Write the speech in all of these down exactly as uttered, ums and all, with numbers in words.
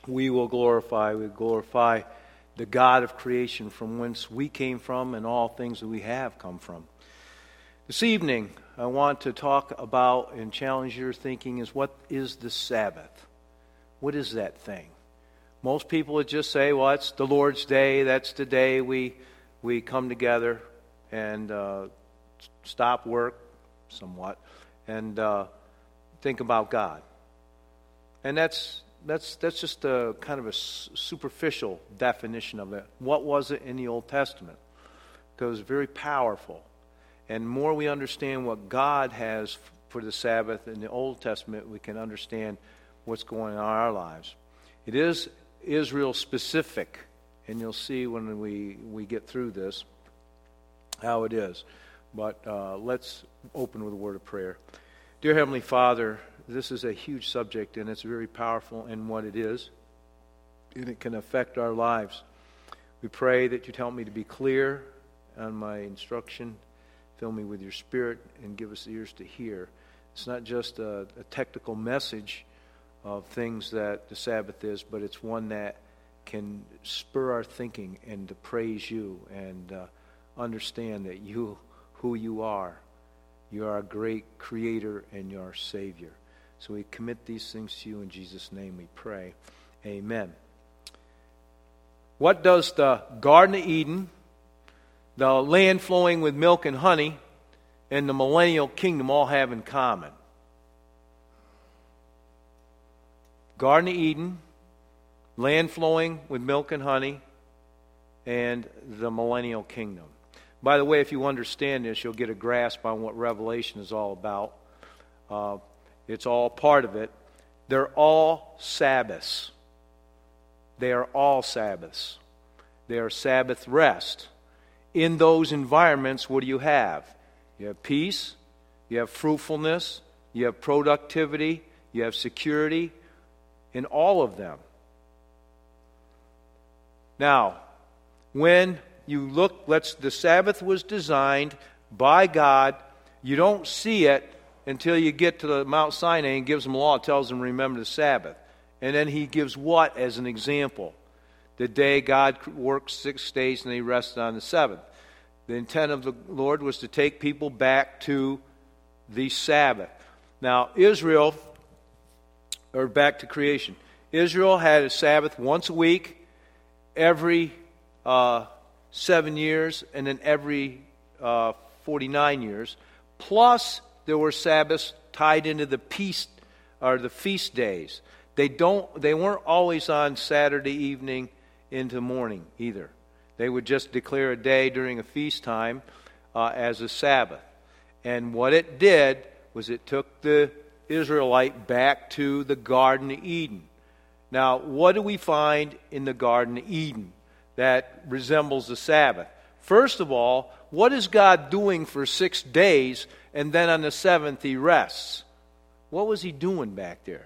we will glorify. We glorify the God of creation from whence we came from and all things that we have come from. This evening, I want to talk about and challenge your thinking is what is the Sabbath? What is that thing? Most people would just say, well, it's the Lord's Day. That's the day we we come together and uh, stop work somewhat and uh, think about God. And that's that's that's just a kind of a superficial definition of it. What was it in the Old Testament? Because it's very powerful. And the more we understand what God has for the Sabbath in the Old Testament, we can understand what's going on in our lives. It is Israel specific, and you'll see when we, we get through this how it is. But uh, let's open with a word of prayer. Dear Heavenly Father, this is a huge subject, and it's very powerful in what it is, and it can affect our lives. We pray that you'd help me to be clear on my instruction. Fill me with your Spirit and give us ears to hear. It's not just a, a technical message of things that the Sabbath is, but it's one that can spur our thinking and to praise you and uh, understand that you, who you are. You are a great creator and you're our Savior. So we commit these things to you in Jesus' name we pray. Amen. What does the Garden of Eden, the land flowing with milk and honey, and the millennial kingdom all have in common? Garden of Eden, land flowing with milk and honey, and the millennial kingdom. By the way, if you understand this, you'll get a grasp on what Revelation is all about. Uh, it's all part of it. They're all Sabbaths. They are all Sabbaths. They are Sabbath rest. In those environments, what do you have? You have peace, you have fruitfulness, you have productivity, you have security, in all of them. Now, when you look, let's the Sabbath was designed by God. You don't see it until you get to the Mount Sinai and gives them law, tells them remember the Sabbath. And then he gives what as an example? The day God worked six days and he rested on the seventh. The intent of the Lord was to take people back to the Sabbath. Now, Israel, or back to creation. Israel had a Sabbath once a week, every uh, seven years, and then every uh, forty-nine years. Plus, there were Sabbaths tied into the peace or the feast days. They don't. They weren't always on Saturday evening into morning either. They would just declare a day during a feast time uh, as a Sabbath. And what it did was it took the Israelite back to the Garden of Eden. Now, what do we find in the Garden of Eden that resembles the Sabbath? First of all, what is God doing for six days and then on the seventh he rests? What was he doing back there?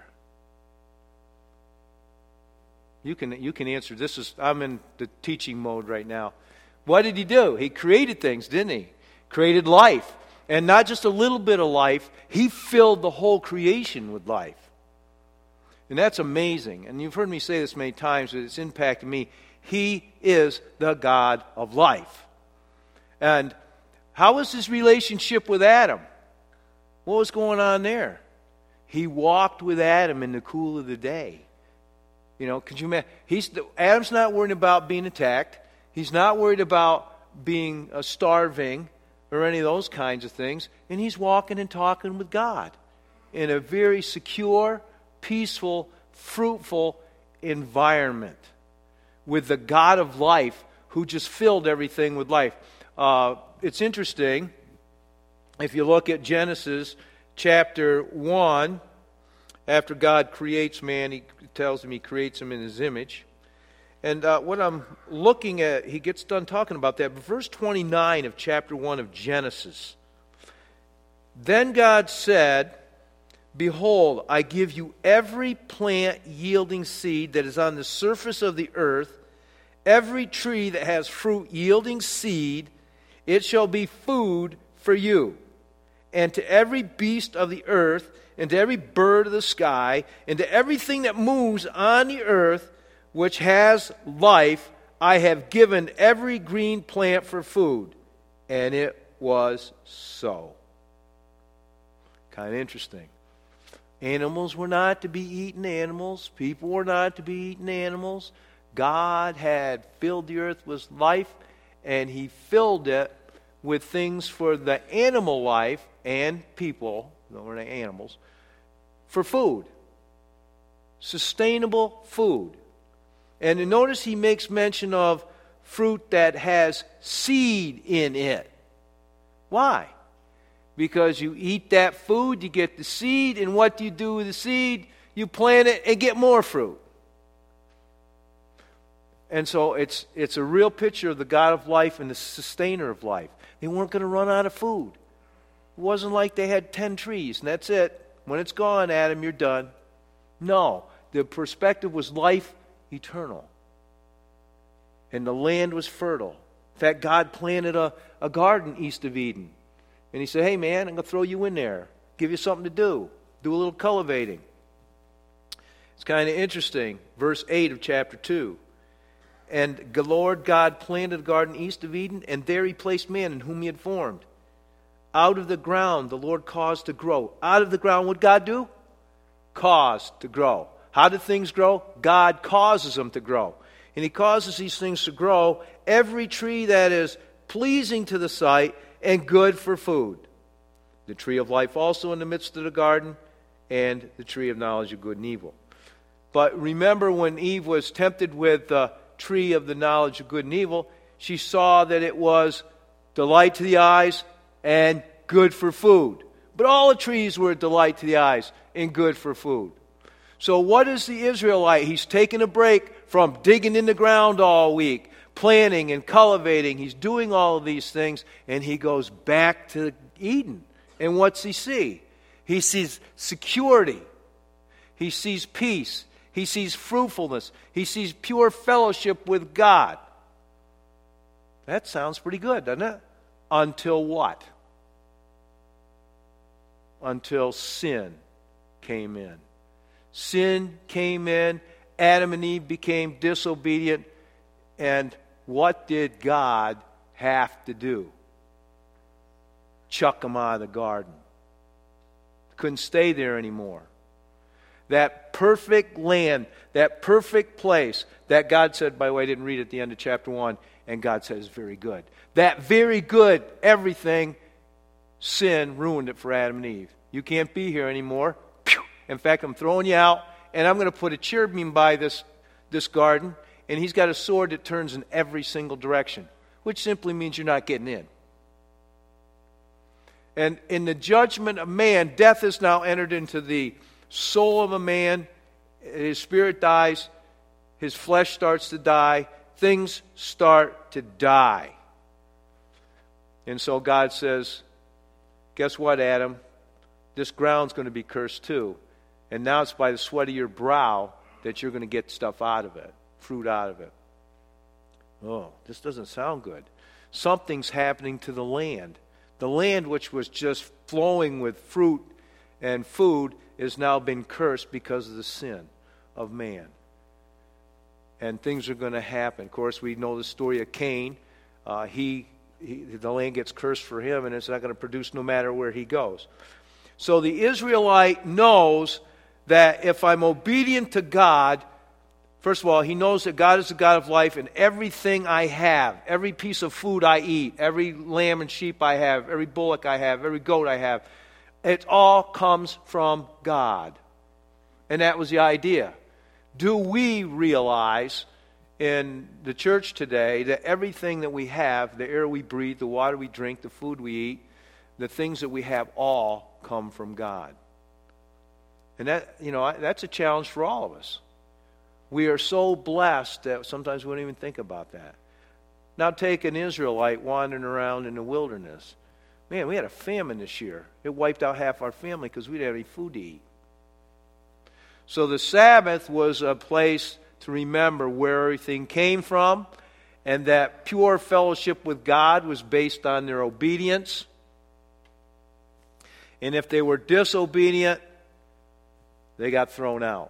You can you can answer. This is I'm in the teaching mode right now. What did he do? He created things, didn't he? Created life. And not just a little bit of life, he filled the whole creation with life. And that's amazing. And you've heard me say this many times, but it's impacted me. He is the God of life. And how was his relationship with Adam? What was going on there? He walked with Adam in the cool of the day. You know, could you imagine? He's, Adam's not worried about being attacked. He's not worried about being uh, starving or any of those kinds of things. And he's walking and talking with God in a very secure, peaceful, fruitful environment with the God of life who just filled everything with life. Uh, it's interesting, if you look at Genesis chapter one, after God creates man, he tells him he creates him in his image. And uh, what I'm looking at, he gets done talking about that. But verse twenty-nine of chapter one of Genesis. Then God said, Behold, I give you every plant yielding seed that is on the surface of the earth, every tree that has fruit yielding seed, it shall be food for you. and to every beast of the earth, and to every bird of the sky, and to everything that moves on the earth, which has life, I have given every green plant for food. And it was so. Kind of interesting. Animals were not to be eating animals. People were not to be eating animals. God had filled the earth with life, and He filled it with things for the animal life and people, no, we're not animals, for food. Sustainable food. And notice He makes mention of fruit that has seed in it. Why? Because you eat that food, you get the seed, and what do you do with the seed? You plant it and get more fruit. And so it's it's a real picture of the God of life and the sustainer of life. They weren't going to run out of food. It wasn't like they had ten trees, and that's it. When it's gone, Adam, you're done. No, the perspective was life eternal. And the land was fertile. In fact, God planted a, a garden east of Eden. And He said, hey man, I'm going to throw you in there. Give you something to do. Do a little cultivating. It's kind of interesting. Verse eight of chapter two. And the Lord God planted a garden east of Eden, and there He placed man in whom He had formed. Out of the ground the Lord caused to grow. Out of the ground, what did God do? Caused to grow. How do things grow? God causes them to grow. And He causes these things to grow. Every tree that is pleasing to the sight and good for food. The tree of life also in the midst of the garden, and the tree of knowledge of good and evil. But remember when Eve was tempted with the tree of the knowledge of good and evil, she saw that it was delight to the eyes and good for food. But all the trees were a delight to the eyes and good for food. So what is the Israelite? He's taking a break from digging in the ground all week, planting and cultivating. He's doing all of these things, and he goes back to Eden. And what's he see? He sees security. He sees peace. He sees fruitfulness. He sees pure fellowship with God. That sounds pretty good, doesn't it? Until what? Until sin came in. Sin came in. Adam and Eve became disobedient. And what did God have to do? Chuck them out of the garden. Couldn't stay there anymore. That perfect land, that perfect place that God said, by the way, I didn't read at the end of chapter one, and God says very good. That very good, everything, sin ruined it for Adam and Eve. You can't be here anymore. In fact, I'm throwing you out, and I'm going to put a cherubim by this, this garden, and he's got a sword that turns in every single direction, which simply means you're not getting in. And in the judgment of man, death has now entered into the soul of a man. His spirit dies. His flesh starts to die. Things start to die. And so God says, guess what, Adam? This ground's going to be cursed too. And now it's by the sweat of your brow that you're going to get stuff out of it, fruit out of it. Oh, this doesn't sound good. Something's happening to the land. The land which was just flowing with fruit and food is now been cursed because of the sin of man. And things are going to happen. Of course, we know the story of Cain. Uh, he, he, the land gets cursed for him, and it's not going to produce no matter where he goes. So the Israelite knows that if I'm obedient to God, first of all, he knows that God is the God of life, and everything I have, every piece of food I eat, every lamb and sheep I have, every bullock I have, every goat I have, it all comes from God. And that was the idea. Do we realize in the church today that everything that we have, the air we breathe, the water we drink, the food we eat, the things that we have all come from God? And that, you know, that's a challenge for all of us. We are so blessed that sometimes we don't even think about that. Now take an Israelite wandering around in the wilderness. Man, we had a famine this year. It wiped out half our family because we didn't have any food to eat. So the Sabbath was a place to remember where everything came from, and that pure fellowship with God was based on their obedience. And if they were disobedient, they got thrown out.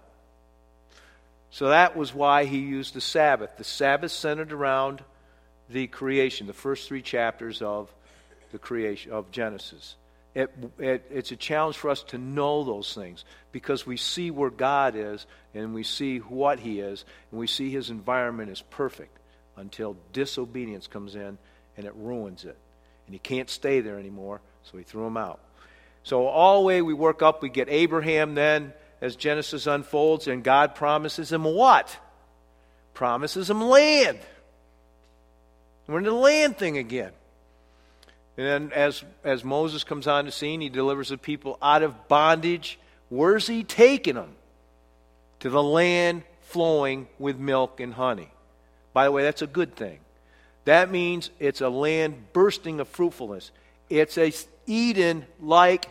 So that was why he used the Sabbath. The Sabbath centered around the creation, the first three chapters of the creation of Genesis. It, it, it's a challenge for us to know those things because we see where God is and we see what He is and we see His environment is perfect until disobedience comes in and it ruins it. And He can't stay there anymore, so He threw him out. So all the way we work up, we get Abraham then as Genesis unfolds, and God promises him what? Promises him land. We're in the land thing again. And then as, as Moses comes on the scene, he delivers the people out of bondage. Where's he taking them? To the land flowing with milk and honey. By the way, that's a good thing. That means it's a land bursting of fruitfulness. It's a Eden-like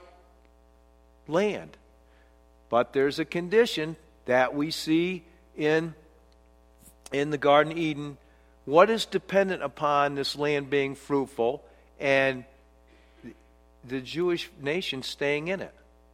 land. But there's a condition that we see in, in the Garden of Eden. What is dependent upon this land being fruitful and the Jewish nation staying in it?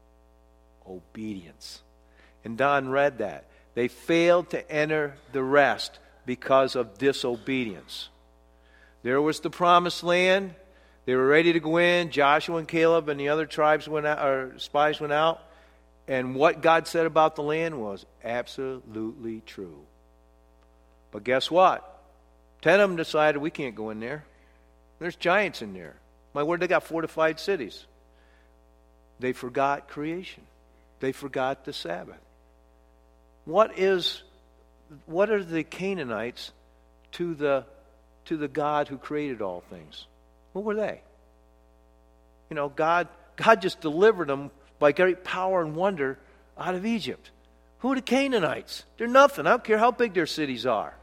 Obedience. And Don read that. They failed to enter the rest because of disobedience. There was the promised land. They were ready to go in. Joshua and Caleb and the other tribes went out, or spies went out. And what God said about the land was absolutely true. But guess what? Ten of them decided we can't go in there. There's giants in there. My word, they got fortified cities. They forgot creation. They forgot the Sabbath. What is, what are the Canaanites to the, to the God who created all things? What were they? You know, God, God just delivered them by great power and wonder out of Egypt. Who are the Canaanites? They're nothing. I don't care how big their cities are.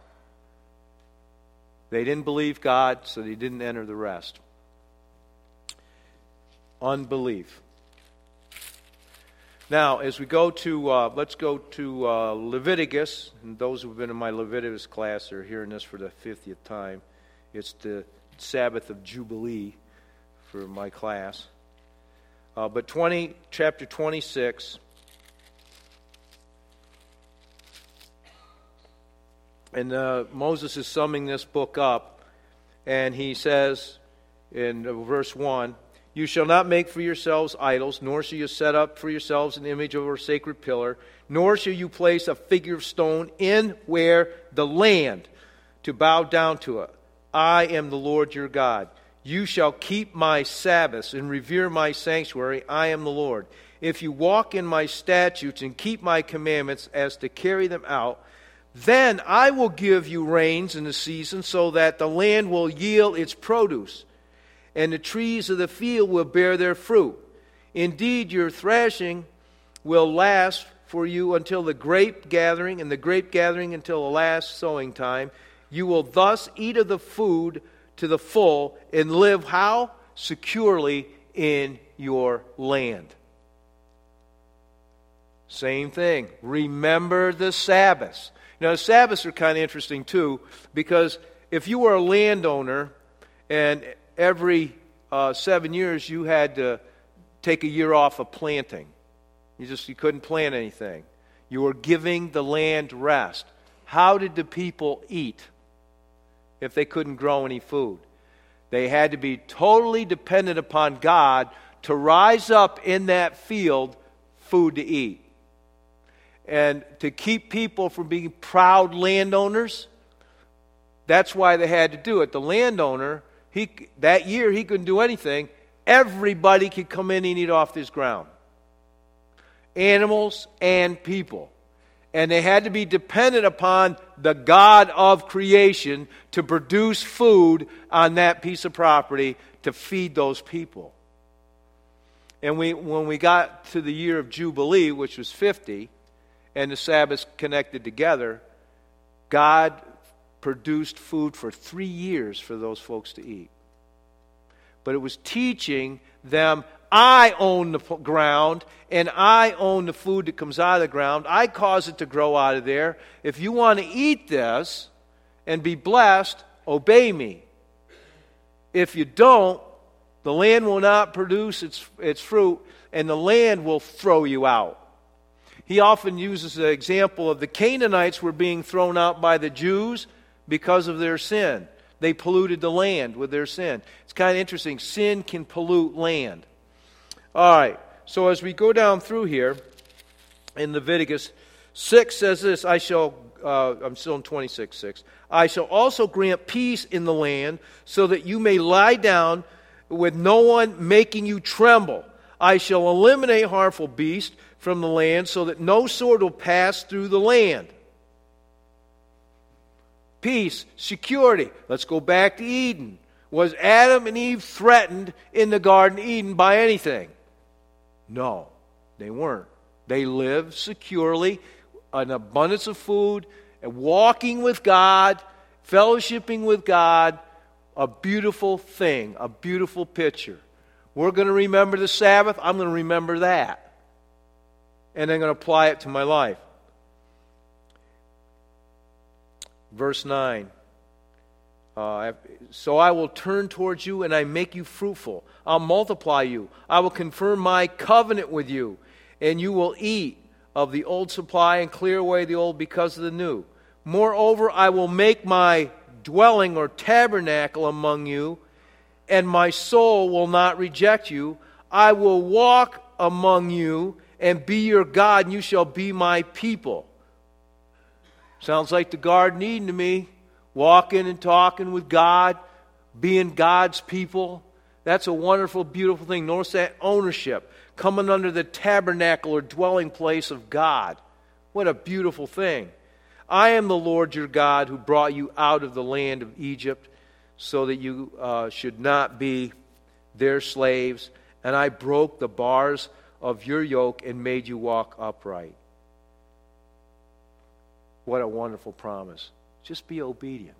They didn't believe God, so they didn't enter the rest. Unbelief. Now, as we go to, uh, let's go to uh, Leviticus. And those who have been in my Leviticus class are hearing this for the fiftieth time. It's the Sabbath of Jubilee for my class. Uh, but twenty, chapter twenty-six. And uh, Moses is summing this book up, and he says in uh, verse one, "You shall not make for yourselves idols, nor shall you set up for yourselves an image over a sacred pillar, nor shall you place a figure of stone in where the land to bow down to it. I am the Lord your God. You shall keep my Sabbaths and revere my sanctuary. I am the Lord. If you walk in my statutes and keep my commandments as to carry them out, then I will give you rains in the season so that the land will yield its produce, and the trees of the field will bear their fruit. Indeed, your thrashing will last for you until the grape gathering, and the grape gathering until the last sowing time. You will thus eat of the food to the full and live how? Securely in your land." Same thing. Remember the Sabbaths. Now, the Sabbaths are kind of interesting too, because if you were a landowner and every uh, seven years you had to take a year off of planting, you just you couldn't plant anything. You were giving the land rest. How did the people eat if they couldn't grow any food? They had to be totally dependent upon God to rise up in that field food to eat. And to keep people from being proud landowners, that's why they had to do it. The landowner, he that year he couldn't do anything. Everybody could come in and eat off this ground. Animals and people. And they had to be dependent upon the God of creation to produce food on that piece of property to feed those people. And we, when we got to the year of Jubilee, which was fifty, and the Sabbaths connected together, God produced food for three years for those folks to eat. But it was teaching them, I own the ground, and I own the food that comes out of the ground. I cause it to grow out of there. If you want to eat this and be blessed, obey me. If you don't, The land will not produce its, its fruit, and the land will throw you out. He often uses the example of the Canaanites were being thrown out by the Jews because of their sin. They polluted the land with their sin. It's kind of interesting. Sin can pollute land. All right. So as we go down through here, in Leviticus six says this, I shall, uh, I'm still in twenty-six six, I shall also grant peace in the land so that you may lie down with no one making you tremble. I shall eliminate harmful beasts from the land so that no sword will pass through the land. Peace, security. Let's go back to Eden. Was Adam and Eve threatened in the Garden of Eden by anything? No, they weren't. They lived securely, an abundance of food, and walking with God, fellowshipping with God. A beautiful thing, a beautiful picture. We're going to remember the Sabbath. I'm going to remember that. And I'm going to apply it to my life. Verse nine. Uh, so I will turn towards you and I make you fruitful. I'll multiply you. I will confirm my covenant with you. And you will eat of the old supply and clear away the old because of the new. Moreover, I will make my dwelling or tabernacle among you, and my soul will not reject you. I will walk among you and be your God, and you shall be my people. Sounds like the Garden of Eden to me. Walking and talking with God, being God's people. That's a wonderful, beautiful thing. Notice that ownership. Coming under the tabernacle or dwelling place of God. What a beautiful thing. I am the Lord your God who brought you out of the land of Egypt so that you uh, should not be their slaves. And I broke the bars of your yoke and made you walk upright. What a wonderful promise. Just be obedient.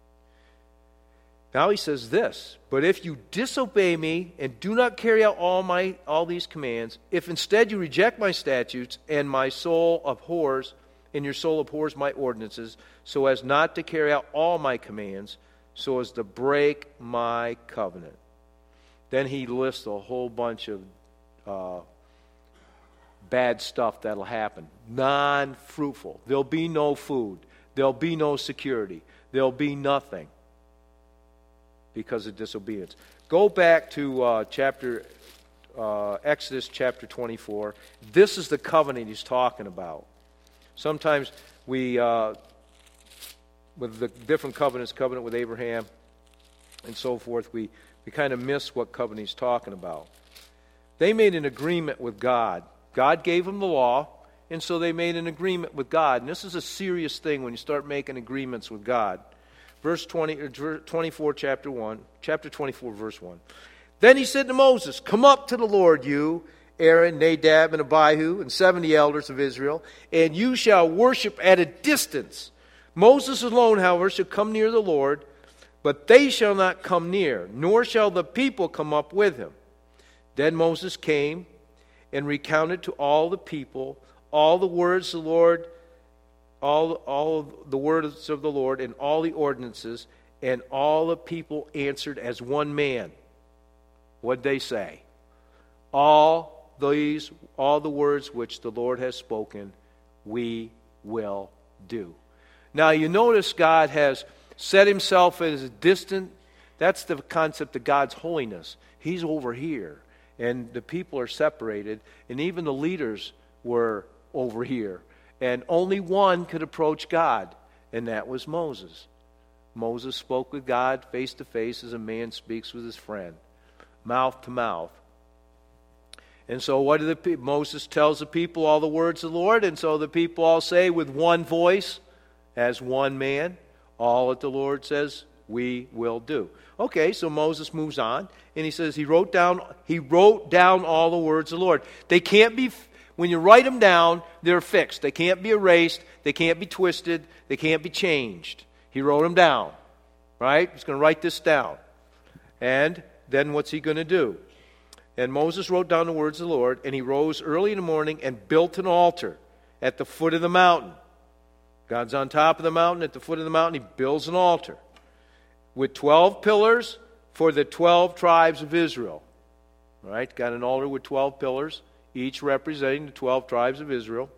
Now he says this, but if you disobey me and do not carry out all my all these commands, if instead you reject my statutes and my soul abhors, and your soul abhors my ordinances, so as not to carry out all my commands, so as to break my covenant. Then he lists a whole bunch of uh, bad stuff that'll happen. Non-fruitful. There'll be no food. There'll be no security. There'll be nothing because of disobedience. Go back to uh, chapter uh, Exodus chapter twenty-four. This is the covenant he's talking about. Sometimes we, uh, with the different covenants, covenant with Abraham and so forth, we, we kind of miss what covenant he's talking about. They made an agreement with God. God gave them the law, and so they made an agreement with God. And this is a serious thing when you start making agreements with God. Verse twenty, twenty-four, chapter one, chapter twenty-four, verse one. Then he said to Moses, come up to the Lord, you, Aaron, Nadab, and Abihu, and seventy elders of Israel, and you shall worship at a distance. Moses alone, however, shall come near the Lord, but they shall not come near, nor shall the people come up with him. Then Moses came and recounted to all the people all the words of the Lord, all, all the words of the Lord, and all the ordinances, and all the people answered as one man. What'd they say? All these, all the words which the Lord has spoken, we will do. Now you notice God has set himself as a distant. That's the concept of God's holiness. He's over here, and the people are separated, and even the leaders were over here. And only one could approach God, and that was Moses. Moses spoke with God face to face as a man speaks with his friend, mouth to mouth. And so what did the Moses tells the people all the words of the Lord, and so the people all say with one voice, as one man, all that the Lord says, we will do. Okay, so Moses moves on, and he says he wrote down he wrote down all the words of the Lord. They can't be, when you write them down, they're fixed. They can't be erased. They can't be twisted. They can't be changed. He wrote them down, right? He's going to write this down. And then what's he going to do? And Moses wrote down the words of the Lord, and he rose early in the morning and built an altar at the foot of the mountain. God's on top of the mountain. At the foot of the mountain, he builds an altar with twelve pillars, for the twelve tribes of Israel. All right, got an altar with twelve pillars, each representing the twelve tribes of Israel.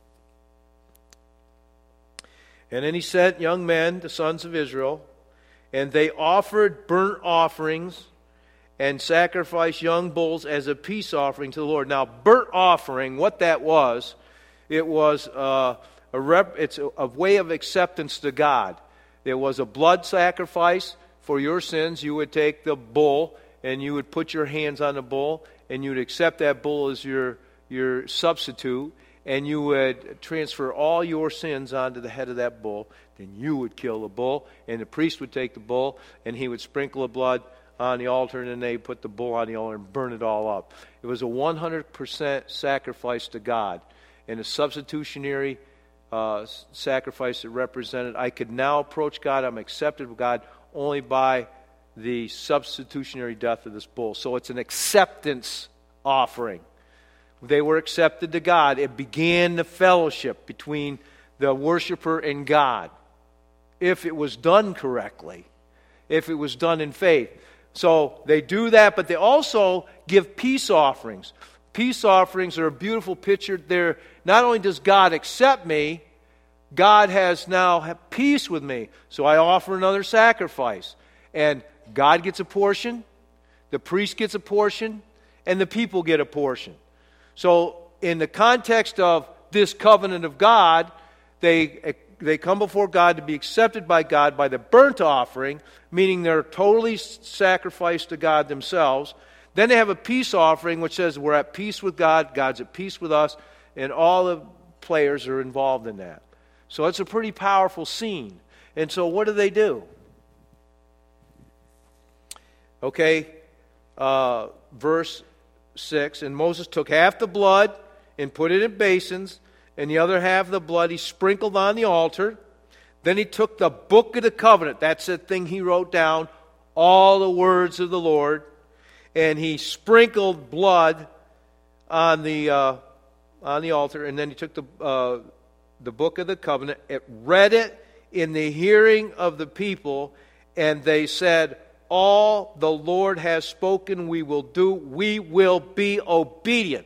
And then he sent young men, the sons of Israel, and they offered burnt offerings and sacrificed young bulls as a peace offering to the Lord. Now, burnt offering, what that was, it was uh, a rep, it's a, a way of acceptance to God. There was a blood sacrifice for your sins. You would take the bull and you would put your hands on the bull and you would accept that bull as your, your substitute. And you would transfer all your sins onto the head of that bull. Then you would kill the bull, and the priest would take the bull, and he would sprinkle the blood on the altar, and then they put the bull on the altar and burn it all up. It was a one hundred percent sacrifice to God, and a substitutionary uh, sacrifice that represented, I could now approach God, I'm accepted with God only by the substitutionary death of this bull. So it's an acceptance offering. They were accepted to God. It began the fellowship between the worshiper and God, if it was done correctly, if it was done in faith. So they do that, but they also give peace offerings. Peace offerings are a beautiful picture. There, not only does God accept me, God has now have peace with me. So I offer another sacrifice. And God gets a portion, the priest gets a portion, and the people get a portion. So in the context of this covenant of God, they they come before God to be accepted by God by the burnt offering, meaning they're totally sacrificed to God themselves. Then they have a peace offering, which says we're at peace with God, God's at peace with us, and all the players are involved in that. So it's a pretty powerful scene. And so what do they do? Okay, uh, verse six, and Moses took half the blood and put it in basins, and the other half of the blood he sprinkled on the altar. Then he took the book of the covenant, that's the thing he wrote down, all the words of the Lord, and he sprinkled blood on the uh, on the altar, and then he took the uh, the book of the covenant, it read it in the hearing of the people, and they said, all the Lord has spoken we will do, we will be obedient.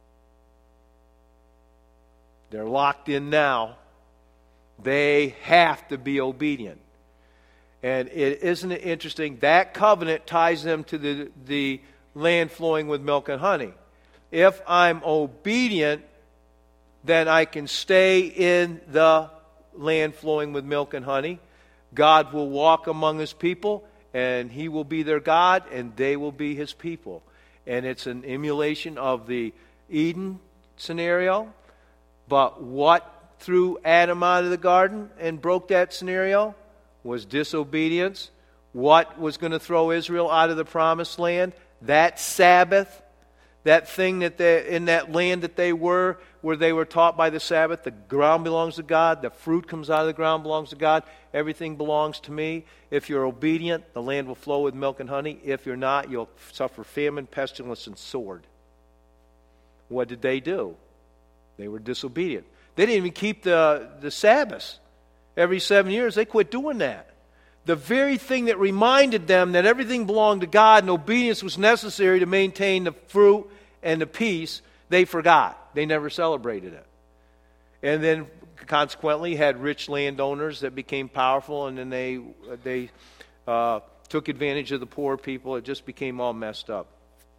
They're locked in now. They have to be obedient. And it, isn't it interesting? That covenant ties them to the, the land flowing with milk and honey. If I'm obedient, then I can stay in the land flowing with milk and honey. God will walk among His people, and He will be their God, and they will be His people. And it's an emulation of the Eden scenario. But what threw Adam out of the garden and broke that scenario was disobedience. What was going to throw Israel out of the promised land? That Sabbath, that thing that they, in that land that they were, where they were taught by the Sabbath, the ground belongs to God, the fruit comes out of the ground belongs to God, everything belongs to me. If you're obedient, the land will flow with milk and honey. If you're not, you'll suffer famine, pestilence, and sword. What did they do? They were disobedient. They didn't even keep the, the Sabbaths. Every seven years, they quit doing that. The very thing that reminded them that everything belonged to God and obedience was necessary to maintain the fruit and the peace, they forgot. They never celebrated it. And then, consequently, had rich landowners that became powerful, and then they they uh, took advantage of the poor people. It just became all messed up.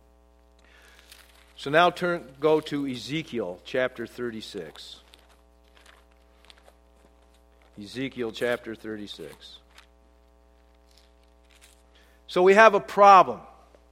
So now turn go to Ezekiel chapter thirty-six. Ezekiel chapter thirty-six. So we have a problem.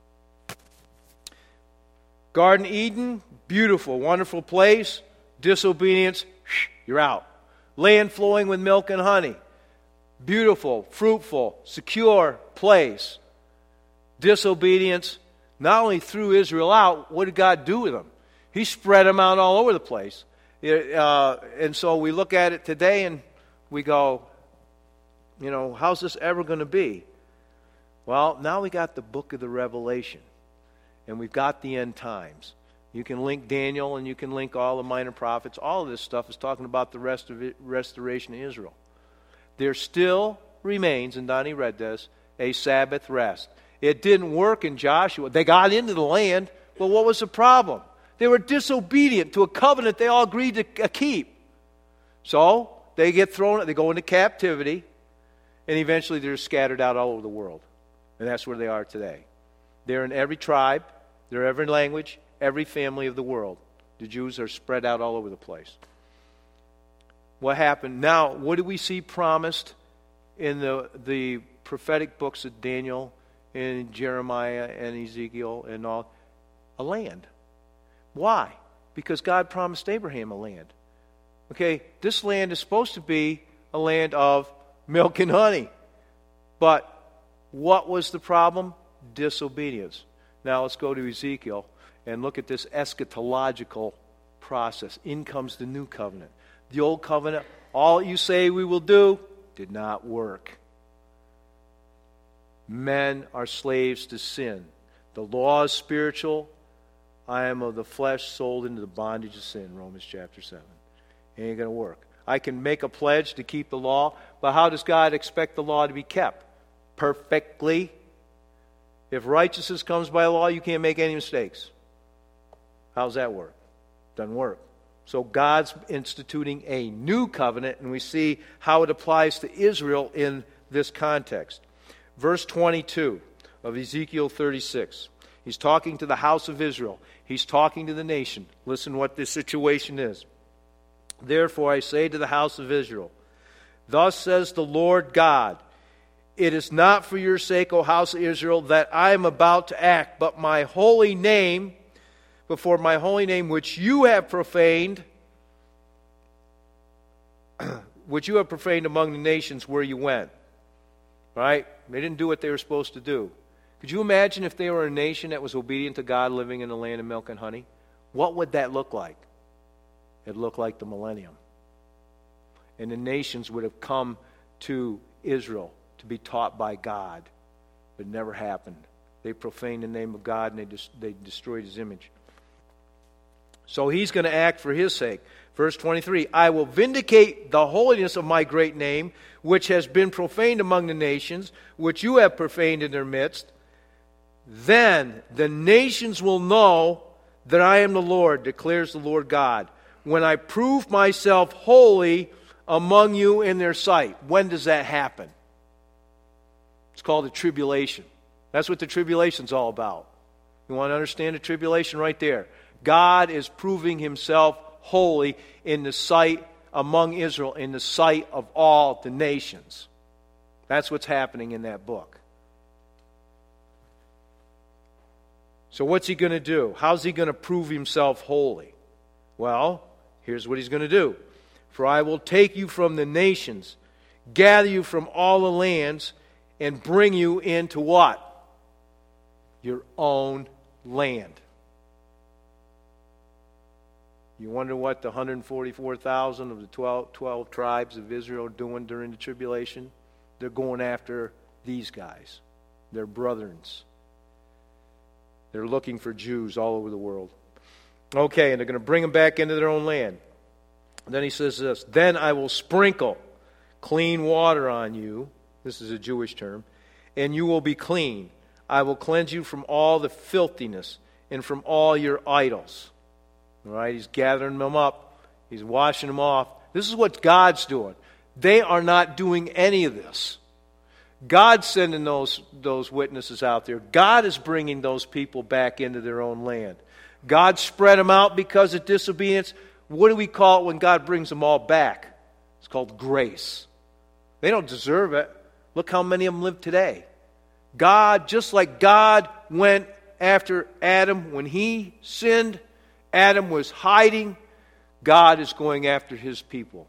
Garden Eden, beautiful, wonderful place. Disobedience, you're out. Land flowing with milk and honey. Beautiful, fruitful, secure place. Disobedience, not only threw Israel out, what did God do with them? He spread them out all over the place. Uh, and so we look at it today and we go, you know, how's this ever going to be? Well, now we got the book of the Revelation, and we've got the end times. You can link Daniel, and you can link all the minor prophets. All of this stuff is talking about the rest of it, restoration of Israel. There still remains, and Donnie read this, a Sabbath rest. It didn't work in Joshua. They got into the land, but what was the problem? They were disobedient to a covenant they all agreed to keep. So they get thrown, they go into captivity, and eventually they're scattered out all over the world. And that's where they are today. They're in every tribe, they're in every language, every family of the world. The Jews are spread out all over the place. What happened? Now, what do we see promised in the, the prophetic books of Daniel and Jeremiah and Ezekiel and all? A land. Why? Because God promised Abraham a land. Okay, this land is supposed to be a land of milk and honey. But what was the problem? Disobedience. Now let's go to Ezekiel and look at this eschatological process. In comes the new covenant. The old covenant, all you say we will do, did not work. Men are slaves to sin. The law is spiritual. I am of the flesh, sold into the bondage of sin, Romans chapter seven. It ain't going to work. I can make a pledge to keep the law, but how does God expect the law to be kept? Perfectly. If righteousness comes by law, you can't make any mistakes. How's that work? Doesn't work. So God's instituting a new covenant, and we see how it applies to Israel in this context. Verse twenty-two of Ezekiel thirty-six. He's talking to the house of Israel. He's talking to the nation. Listen what this situation is. Therefore I say to the house of Israel, thus says the Lord God, it is not for your sake, O house of Israel, that I am about to act, but my holy name, before my holy name, which you have profaned, which you have profaned among the nations where you went. Right? They didn't do what they were supposed to do. Could you imagine if they were a nation that was obedient to God, living in the land of milk and honey? What would that look like? It'd look like the millennium. And the nations would have come to Israel to be taught by God. But it never happened. They profaned the name of God and they, dis- they destroyed His image. So He's going to act for His sake. Verse twenty-three, I will vindicate the holiness of my great name, which has been profaned among the nations, which you have profaned in their midst. Then the nations will know that I am the Lord, declares the Lord God, when I prove myself holy among you in their sight. When does that happen? It's called the tribulation. That's what the tribulation's all about. You want to understand the tribulation right there? God is proving Himself holy in the sight among Israel, in the sight of all the nations. That's what's happening in that book. So what's He going to do? How's He going to prove Himself holy? Well, here's what He's going to do. For I will take you from the nations, gather you from all the lands, and bring you into what? Your own land. You wonder what the one hundred forty-four thousand of the twelve, twelve tribes of Israel are doing during the tribulation? They're going after these guys. Their brethrens. They're looking for Jews all over the world. Okay, and they're going to bring them back into their own land. And then He says this, then I will sprinkle clean water on you. This is a Jewish term. And you will be clean. I will cleanse you from all the filthiness and from all your idols. All right, He's gathering them up. He's washing them off. This is what God's doing. They are not doing any of this. God's sending those, those witnesses out there. God is bringing those people back into their own land. God spread them out because of disobedience. What do we call it when God brings them all back? It's called grace. They don't deserve it. Look how many of them live today. God, just like God went after Adam when he sinned, Adam was hiding, God is going after His people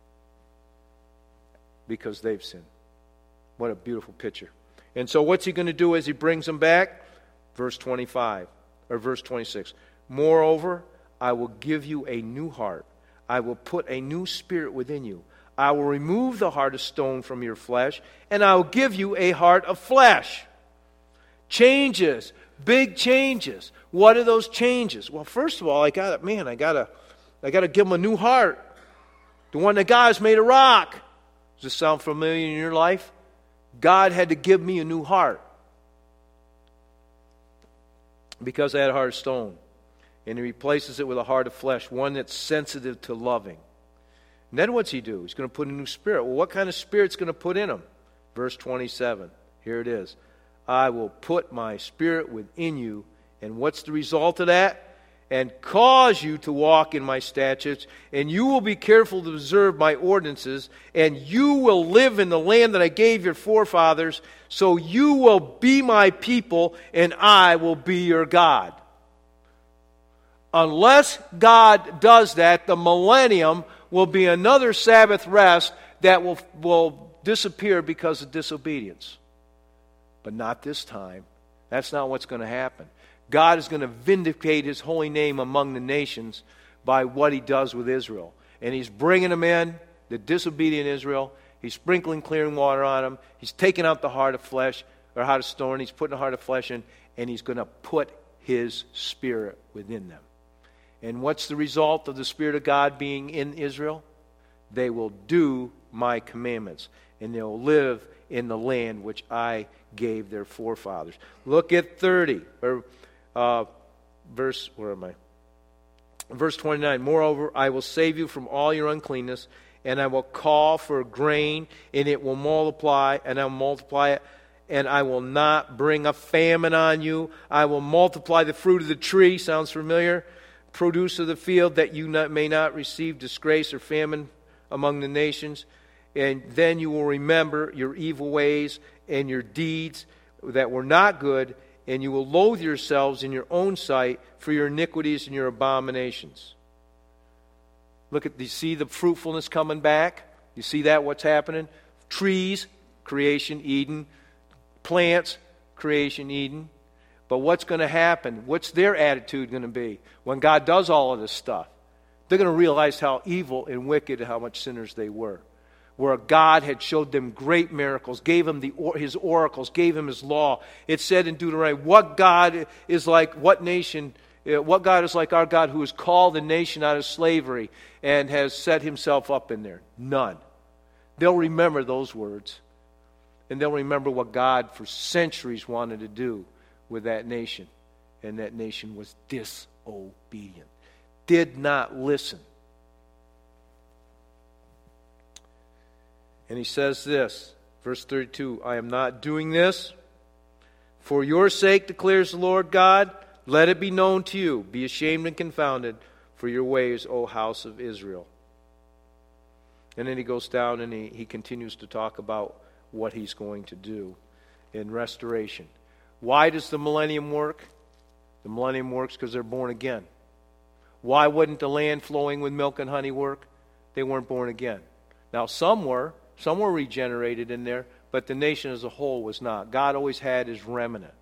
because they've sinned. What a beautiful picture. And so what's He going to do as He brings them back? Verse twenty-five, or verse twenty-six. Moreover, I will give you a new heart. I will put a new spirit within you. I will remove the heart of stone from your flesh, and I will give you a heart of flesh. Changes. Big changes. What are those changes? Well, first of all, I got to, man, I got to I got to give them a new heart. The one that God has made a rock. Does this sound familiar in your life? God had to give me a new heart. because they had a heart of stone. And he replaces it with a heart of flesh, one that's sensitive to loving. And then what's he do? He's going to put a new spirit. Well, what kind of spirit's going to put in him? Verse twenty-seven. Here it is. I will put my spirit within you. And what's the result of that? And cause you to walk in my statutes, and you will be careful to observe my ordinances, and you will live in the land that I gave your forefathers, so you will be my people, and I will be your God. Unless God does that, the millennium will be another Sabbath rest that will, will disappear because of disobedience. But not this time. That's not what's going to happen. God is going to vindicate His holy name among the nations by what He does with Israel. And He's bringing them in, the disobedient Israel. He's sprinkling clearing water on them. He's taking out the heart of flesh, or heart of stone. He's putting the heart of flesh in, and He's going to put His Spirit within them. And what's the result of the Spirit of God being in Israel? They will do my commandments, and they'll live in the land which I gave their forefathers. Look at thirty, or Uh, verse, where am I? Verse twenty-nine. Moreover, I will save you from all your uncleanness, and I will call for grain, and it will multiply, and I will multiply it, and I will not bring a famine on you. I will multiply the fruit of the tree, sounds familiar, produce of the field, that you not, may not receive disgrace or famine among the nations. And then you will remember your evil ways and your deeds that were not good, and you will loathe yourselves in your own sight for your iniquities and your abominations. Look at, do you see the fruitfulness coming back? You see that, what's happening? Trees, creation, Eden. Plants, creation, Eden. But what's going to happen? What's their attitude going to be when God does all of this stuff? They're going to realize how evil and wicked and how much sinners they were. Where God had showed them great miracles, gave them the, His oracles, gave them His law. It said in Deuteronomy, what God is like, what nation, what God is like our God, who has called the nation out of slavery and has set Himself up in there? None. They'll remember those words. And they'll remember what God for centuries wanted to do with that nation. And that nation was disobedient. Did not listen. And he says this, verse thirty-two, I am not doing this for your sake, declares the Lord God. Let it be known to you. Be ashamed and confounded for your ways, O house of Israel. And then he goes down and he, he continues to talk about what he's going to do in restoration. Why does the millennium work? The millennium works because they're born again. Why wouldn't the land flowing with milk and honey work? They weren't born again. Now some were. Some were regenerated in there, but the nation as a whole was not. God always had His remnant.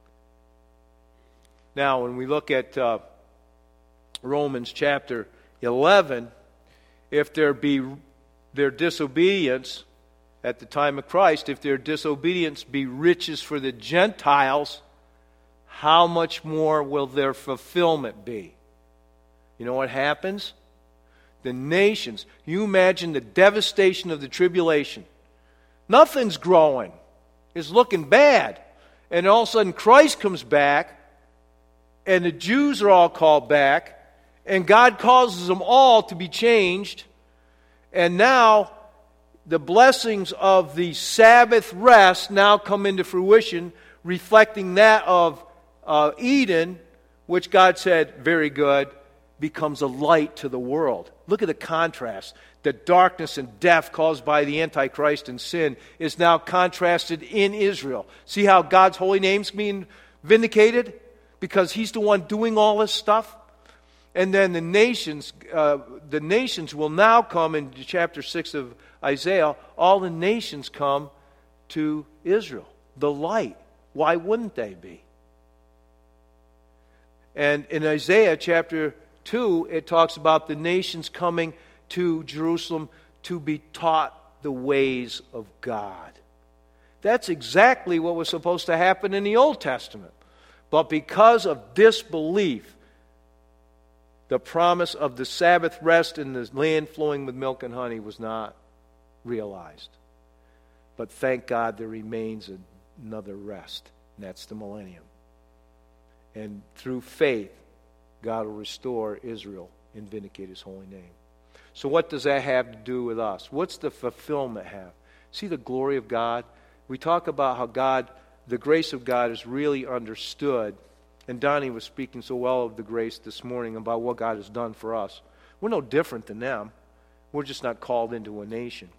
Now, when we look at uh, Romans chapter eleven, if there be their disobedience at the time of Christ, if their disobedience be riches for the Gentiles, how much more will their fulfillment be? You know what happens? The nations, you imagine the devastation of the tribulation. Nothing's growing. It's looking bad. And all of a sudden Christ comes back, and the Jews are all called back, and God causes them all to be changed. And now the blessings of the Sabbath rest now come into fruition, reflecting that of uh, Eden, which God said, very good, becomes a light to the world. Look at the contrast. The darkness and death caused by the Antichrist and sin is now contrasted in Israel. See how God's holy name's being vindicated? Because He's the one doing all this stuff. And then the nations, uh, the nations will now come in chapter six of Isaiah. All the nations come to Israel, the light. Why wouldn't they be? And in Isaiah chapter two, it talks about the nations coming to Jerusalem to be taught the ways of God. That's exactly what was supposed to happen in the Old Testament. But because of disbelief, the promise of the Sabbath rest in the land flowing with milk and honey was not realized. But thank God there remains another rest, and that's the millennium. And through faith, God will restore Israel and vindicate his holy name. So what does that have to do with us? What's the fulfillment have? See the glory of God? We talk about how God, the grace of God is really understood. And Donnie was speaking so well of the grace this morning about what God has done for us. We're no different than them. We're just not called into a nation.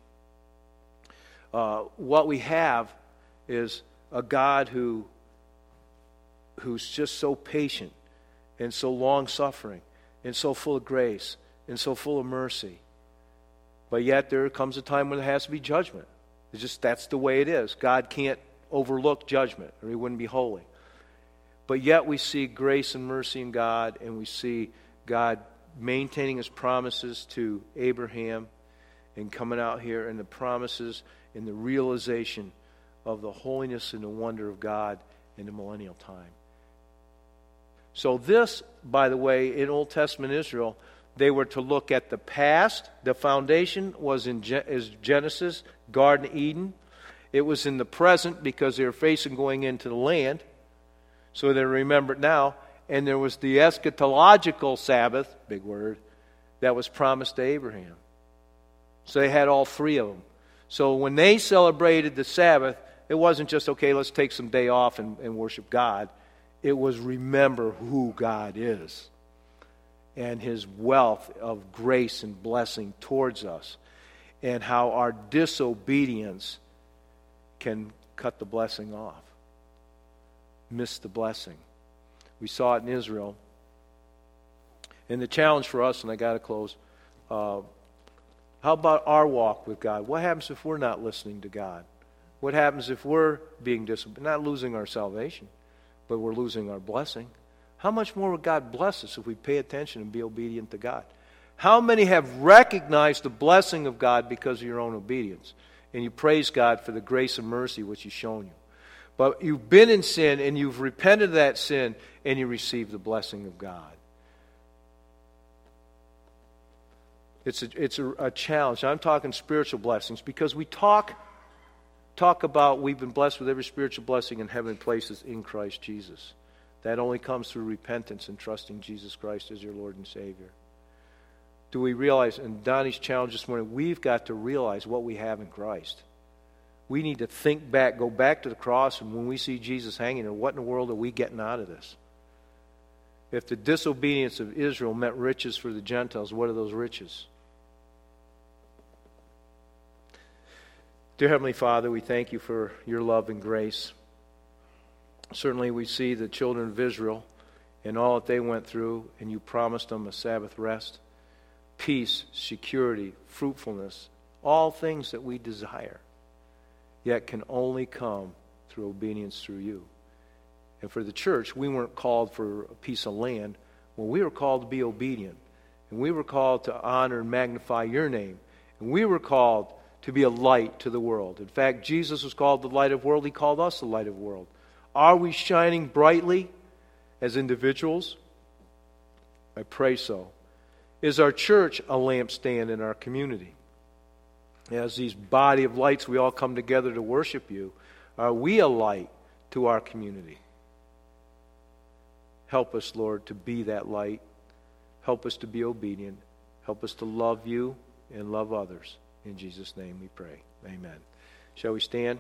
Uh, what we have is a God who who's just so patient and so long-suffering and so full of grace and so full of mercy. But yet there comes a time when there has to be judgment. It's just that's the way it is. God can't overlook judgment or he wouldn't be holy. But yet we see grace and mercy in God, and we see God maintaining his promises to Abraham and coming out here and the promises and the realization of the holiness and the wonder of God in the millennial time. So this, by the way, in Old Testament Israel, they were to look at the past. The foundation was in is Genesis, Garden Eden. It was in the present because they were facing going into the land. So they remember it now. And there was the eschatological Sabbath, big word, that was promised to Abraham. So they had all three of them. So when they celebrated the Sabbath, it wasn't just, okay, let's take some day off and, and worship God. It was remember who God is and his wealth of grace and blessing towards us, and how our disobedience can cut the blessing off, miss the blessing. We saw it in Israel. And the challenge for us, and I got to close, uh, how about our walk with God? What happens if we're not listening to God? What happens if we're being disobedient? Not losing our salvation, but we're losing our blessing. How much more would God bless us if we pay attention and be obedient to God? How many have recognized the blessing of God because of your own obedience? And you praise God for the grace and mercy which he's shown you. But you've been in sin and you've repented of that sin and you receive the blessing of God. It's a, it's a, a challenge. I'm talking spiritual blessings because we talk, talk about we've been blessed with every spiritual blessing in heavenly places in Christ Jesus. That only comes through repentance and trusting Jesus Christ as your Lord and Savior. Do we realize, and Donnie's challenge this morning, we've got to realize what we have in Christ. We need to think back, go back to the cross, and when we see Jesus hanging there, what in the world are we getting out of this? If the disobedience of Israel meant riches for the Gentiles, what are those riches? Dear Heavenly Father, we thank you for your love and grace. Certainly we see the children of Israel and all that they went through, and you promised them a Sabbath rest, peace, security, fruitfulness, all things that we desire, yet can only come through obedience through you. And for the church, we weren't called for a piece of land. Well, we were called to be obedient. And we were called to honor and magnify your name. And we were called to be a light to the world. In fact, Jesus was called the light of the world. He called us the light of the world. Are we shining brightly as individuals? I pray so. Is our church a lampstand in our community? As these body of lights, we all come together to worship you. Are we a light to our community? Help us, Lord, to be that light. Help us to be obedient. Help us to love you and love others. In Jesus' name we pray. Amen. Shall we stand?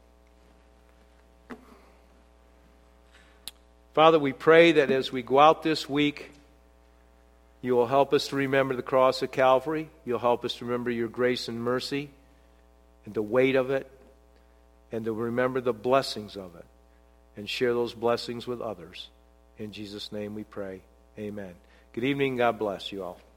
Father, we pray that as we go out this week, you will help us to remember the cross of Calvary. You'll help us to remember your grace and mercy and the weight of it, and to remember the blessings of it and share those blessings with others. In Jesus' name we pray. Amen. Good evening. God bless you all.